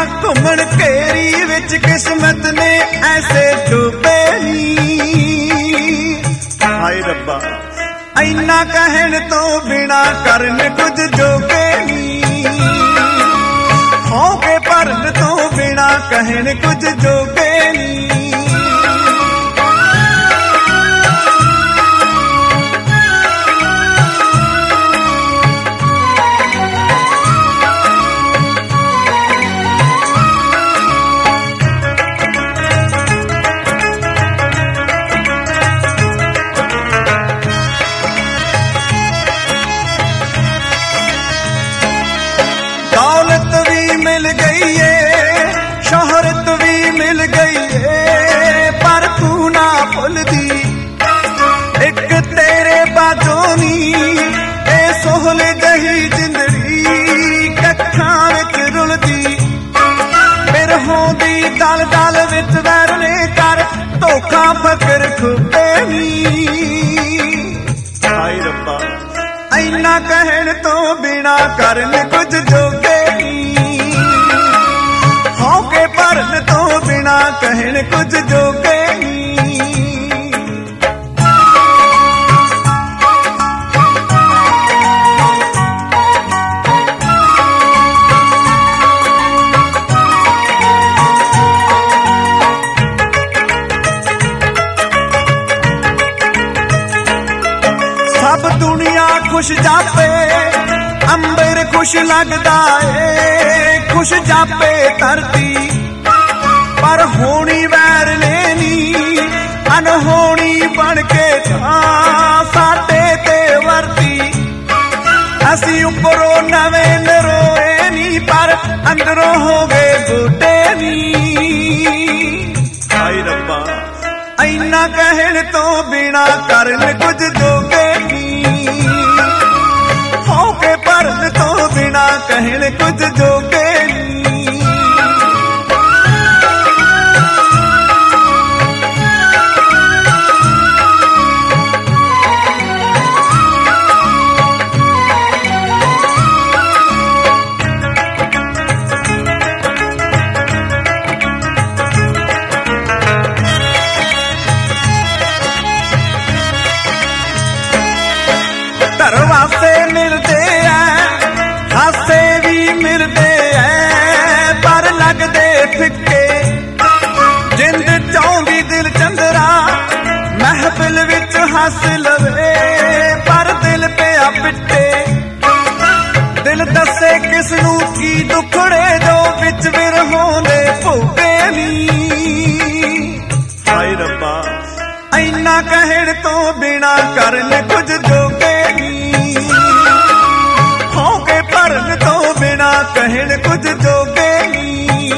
घूमन घेरी विच किस्मत ने ऐसे डूबे नी। हाय रब्बा इन्ना कहण तो बिना करन कुछ जोगे नी। होके भरन तो बिना कहण कुछ जोगे नी। दौलत भी मिल गई है, शोहरत भी मिल गई है, पर तू ना भुलदी एक तेरे बाजों नी। ए सोहल जही जिंदड़ी कखां विच रुलदी। बिरहों दी दल दल विच वैरने कर धोखा फकर खुबे नी। हाय रब्बा इन्ना कहण तो बिना करन कुछ जोगे नी। होके भरन तो बिना कहण कुछ जोगे नी। सब दुनिया खुश जापे अंबर खुश लगदा है, खुश जापे धरती पर होनी वैर लेनी। अनहोनी बन के साडे ते वरती। असी उपरों नवें नरोए नी पर अंदरों हो गए बूटे नी। हाय रब्बा इन्ना कहण तो बिना करन कुछ जोगे नी। होके भरन तो बिना कहण कुछ जोगे नी। दरवाजे मिलते हैं, हासे भी मिलते हैं, पर लगदे फिक्के। जिंद चाहुंदी दिल चंदरा महफिल विच हस लवे, पर दिल पिया पिट्टे। दिल दसे किसनू की दुखड़े जो विच विरहों दे भूखे नी। हाय रब्बा इन्ना कहण तो बिना करन कुछ जोगे नी। होके भरन तो बिना कहण कुछ जोगे नी।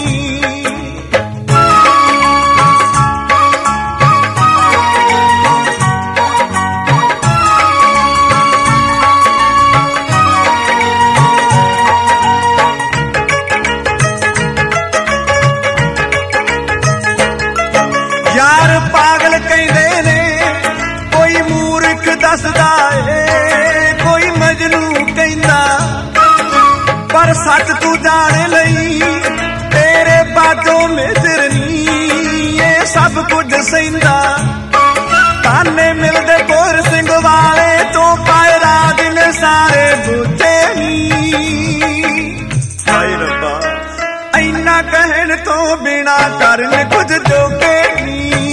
यार पागल कहंदे ने, कोई मूर्ख दसदा है, कोई मजनू कहंदा, पर सच तू जाने लई तेरे बाजों में जिरनी। ये सब कुछ सहिंदा ताने मिलदे गोर सिंह वाले तो पाए राज ने सारे बूझे नी। हाय रब्बा इन्ना कहण तो बिना करन कुछ जोगे नी।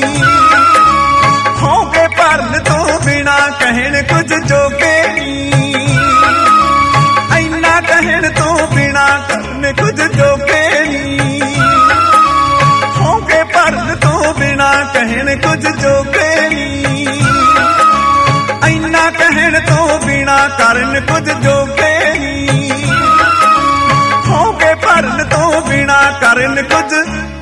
होके भरन तो बिना कहण कुछ जोगे नी। इन्ना कहण तो बिना करन कुछ जोगे नी। होके भरन तो बिना कहण कुछ जोगे नी। इन्ना कहण तो बिना करन कुछ जोगे नी। होके भरन तो बिना करन कुछ